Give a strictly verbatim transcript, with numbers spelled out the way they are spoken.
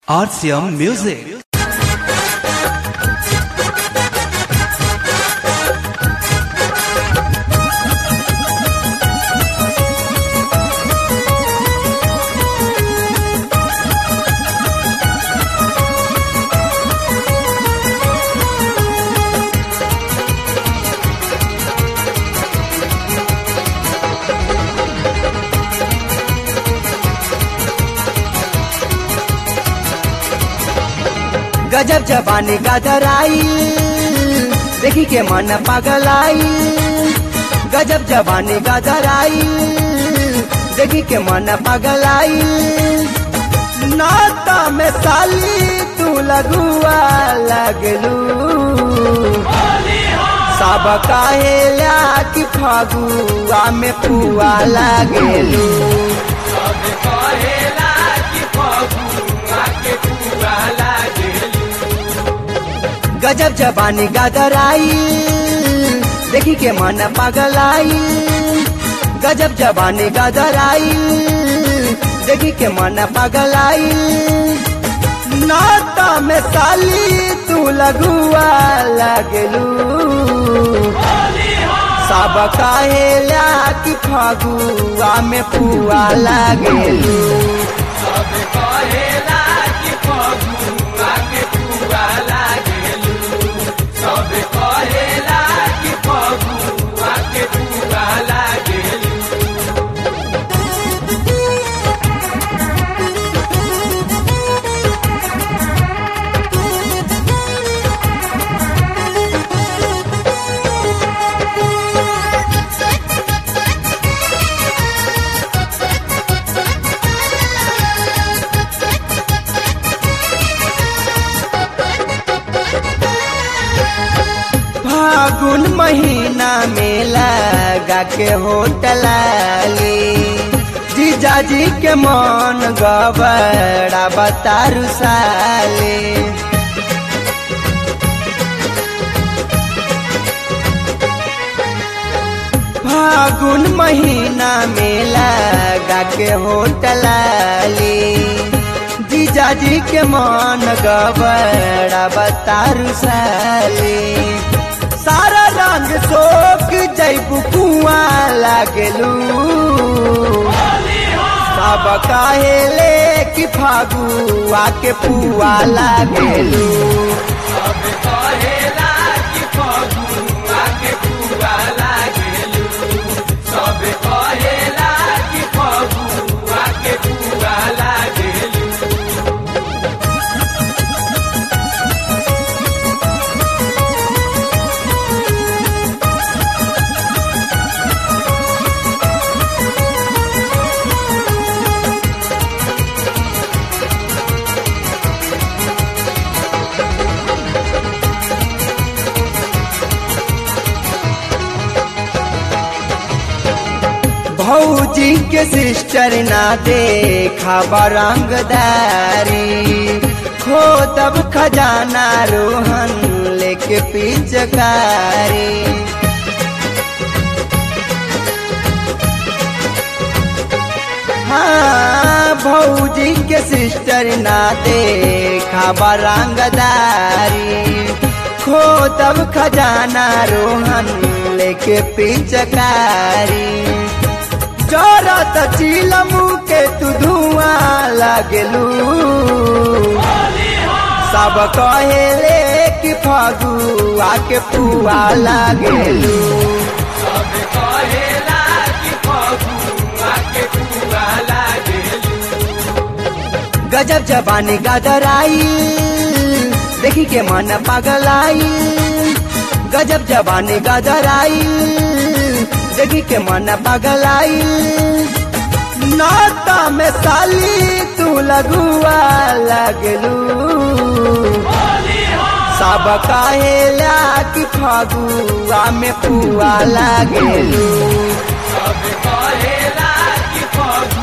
R C M Music. गजब जवानी गदराई देखी के मन पगलाई। गजब जवानी गदराई देखी के मन पगलाई। नाता में साली तू लगुआ लगलू सब कहेला कि फगुआ में पुआ लगलू। सब कहेला कि फगुआ के पुआ लगलू। गजब जवानी गदराई देखी के मन पगलाई। गजब जवानी गदराई देखी के मन पगलाई। नाता में साली तू लगुआ लगलू सब कहेला कि फगुआ में पुआ लगलू। सब कहेला कि फगुआ के पुआ लगलू। सब कहेला कि फगुआ के पुआ लगलू। फागुन महीना में लगा के होटलाली। जीजा जी के मन गबड़ा बतारू साले। फागुन महीना में लगा के होटलाली। जीजा जी के मन गबड़ा बतारू साले। सारा रंग सोख जैबू कुआ लगलू सब कहेले कि फगुआ के पुआ लगलू। सब कहेला कि फगुआ के पुआ लगलू। सब कहेला कि फगुआ के पुआ लगलू। भौजी के सिस्टर ना देखा बरंगदारी। खो तब खजाना रोहन लेके पिचकारी। हाँ भौजी के सिस्टर ना देखा बरंगदारी। खो तब खजाना रोहन लेके पिचकारी। चोरत चिलमू के तू धुआं लगलू सब कहेले कि फगुआ के पुआ लगलू। सब कहेला कि फगुआ के पुआ लगलू। गजब जवानी गदराई देखी के मन पगलाई। गजब जवानी गदराई देखी के मन पगलाई। नाता में साली तू लगुआ लगलू सब कहेला कि फगुआ में पुआ लगलू। सब कहेला कि फगुआ